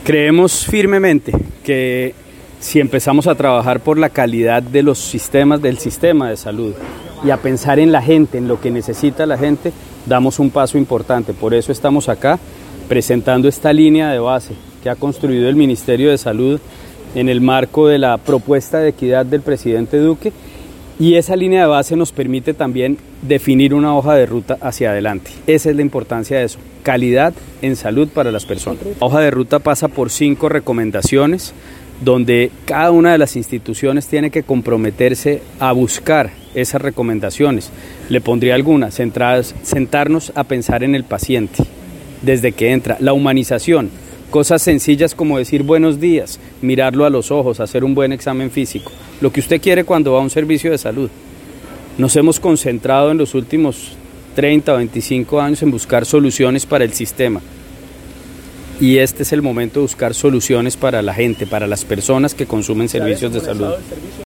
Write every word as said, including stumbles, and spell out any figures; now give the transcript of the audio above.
Creemos firmemente que si empezamos a trabajar por la calidad de los sistemas, del sistema de salud, y a pensar en la gente, en lo que necesita la gente, damos un paso importante. Por eso estamos acá presentando esta línea de base que ha construido el Ministerio de Salud en el marco de la propuesta de equidad del presidente Duque, y esa línea de base nos permite también definir una hoja de ruta hacia adelante. Esa es la importancia de eso, calidad en salud para las personas. La hoja de ruta pasa por cinco recomendaciones, donde cada una de las instituciones tiene que comprometerse a buscar esas recomendaciones. Le pondría algunas, centradas, sentarnos a pensar en el paciente, desde que entra, la humanización, cosas sencillas como decir buenos días, mirarlo a los ojos, hacer un buen examen físico, lo que usted quiere cuando va a un servicio de salud. Nos hemos concentrado en los últimos treinta o veinticinco años en buscar soluciones para el sistema. Y este es el momento de buscar soluciones para la gente, para las personas que consumen servicios de salud.